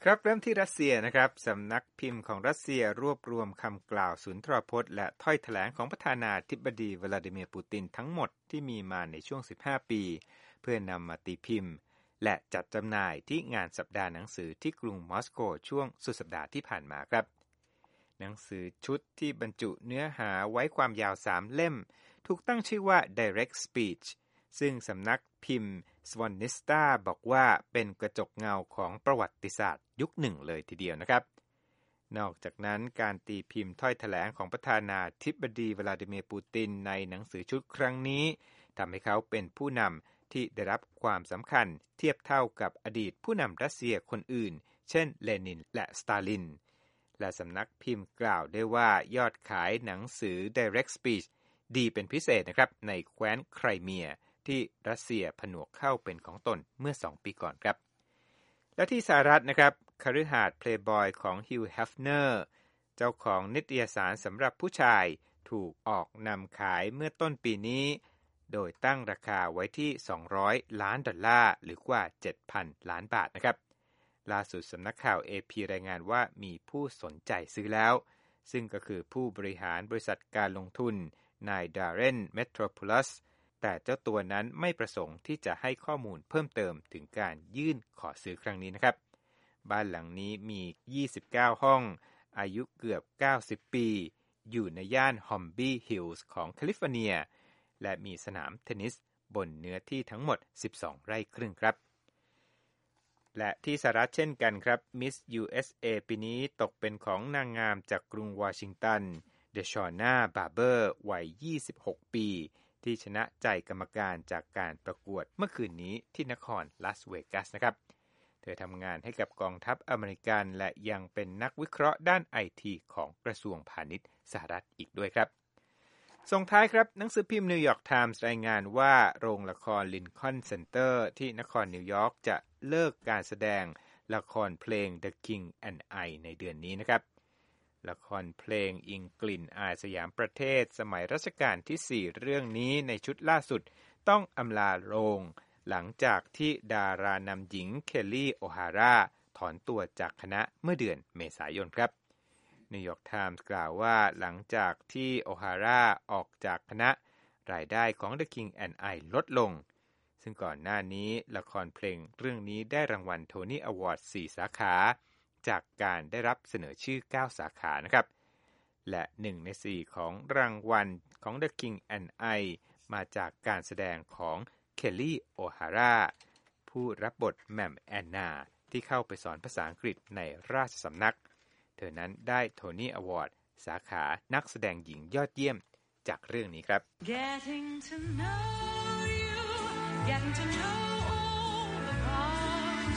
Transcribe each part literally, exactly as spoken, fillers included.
ครับเริ่มที่รัสเซียนะครับสำนักพิมพ์ของรัสเซียรวบรวมคำกล่าวสุนทรพจน์และถ้อยแถลงของประธานาธิบดีวลาดิเมียร์ปูตินทั้งหมดที่มีมาในช่วงสิบห้าปีเพื่อนำมาตีพิมพ์และจัดจำหน่ายที่งานสัปดาห์หนังสือที่กรุงมอสโกช่วงสุดสัปดาห์ที่ผ่านมาครับหนังสือชุดที่บรรจุเนื้อหาไว้ความยาวสามเล่มถูกตั้งชื่อว่า Direct Speech ซึ่งสำนักพิมพ์ Svanista บอกว่าเป็นกระจกเงาของประวัติศาสตร์ยุคหนึ่งเลยทีเดียวนะครับนอกจากนั้นการตีพิมพ์ถ้อยแถลงของประธานาธิบดีวลาดิเมียร์ปูตินในหนังสือชุดครั้งนี้ทำให้เขาเป็นผู้นำที่ได้รับความสำคัญเทียบเท่ากับอดีตผู้นำรัสเซียคนอื่นเช่นเลนินและสตาลินและสำนักพิมพ์กล่าวได้ว่ายอดขายหนังสือ Direct Speech ดีเป็นพิเศษนะครับในแคว้นไครเมียที่รัสเซียผนวกเข้าเป็นของตนเมื่อสองปีก่อนครับและที่สหรัฐนะครับคฤหาสน์เพลย์บอยของฮิวแฮฟเนอร์เจ้าของนิตยสารสำหรับผู้ชายถูกออกนำขายเมื่อต้นปีนี้โดยตั้งราคาไว้ที่สองร้อยล้านดอลลาร์หรือกว่า เจ็ดพัน ล้านบาทนะครับล่าสุดสำนักข่าว เอ พี รายงานว่ามีผู้สนใจซื้อแล้วซึ่งก็คือผู้บริหารบริษัทการลงทุนนายดาเรนเมโทรโพลัสแต่เจ้าตัวนั้นไม่ประสงค์ที่จะให้ข้อมูลเพิ่มเติมถึงการยื่นขอซื้อครั้งนี้นะครับบ้านหลังนี้มียี่สิบเก้าห้องอายุเกือบเก้าสิบปีอยู่ในย่านฮอมบี้ฮิลส์ของแคลิฟอร์เนียและมีสนามเทนนิสบนเนื้อที่ทั้งหมดสิบสองไร่ครึ่งครับและที่สหรัฐเช่นกันครับ Miss ยู เอส เอ ปีนี้ตกเป็นของนางงามจากกรุงวอชิงตันเดชอน่าบาร์เบอร์วัยยี่สิบหกปีที่ชนะใจกรรมการจากการประกวดเมื่อคืนนี้ที่นครลาสเวกัสนะครับเธอทำงานให้กับกองทัพอเมริกันและยังเป็นนักวิเคราะห์ด้าน ไอ ที ของกระทรวงพาณิชย์สหรัฐอีกด้วยครับส่งท้ายครับหนังสือพิมพ์นิวยอร์กไทมส์รายงานว่าโรงละครลินคอล์นเซ็นเตอร์ที่นครนิวยอร์กจะเลิกการแสดงละครเพลง The King and I ในเดือนนี้นะครับละครเพลงอิงกลิ่นอายสยามประเทศสมัยรัชกาลที่สี่เรื่องนี้ในชุดล่าสุดต้องอำลาโรงหลังจากที่ดารานำหญิงเคลลี่โอฮาร่าถอนตัวจากคณะเมื่อเดือนเมษายนครับนิวยอร์กไทมส์กล่าวว่าหลังจากที่โอฮาร่าออกจากคณะรายได้ของ The King and I ลดลงซึ่งก่อนหน้านี้ละครเพลงเรื่องนี้ได้รางวัลโทนี่อวอร์ดสี่สาขาจากการได้รับเสนอชื่อเก้าสาขานะครับและหนึ่งในสี่ของรางวัลของ The King and I มาจากการแสดงของเคลลี่โอฮาร่าผู้รับบทแหม่มแอนนาที่เข้าไปสอนภาษาอังกฤษในราชสำนักเธอนั้นได้โทนี่อวอร์ดสาขานักแสดงหญิงยอดเยี่ยมจากเรื่องนี้ครับ Getting to know you, getting to know all about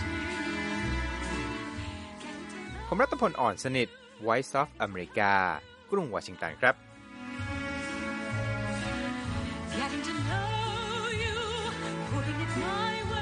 you. ผมรัตพลอ่อนสนิท Voice of America กรุงวอชิงตันครับ Getting to know you, putting it my way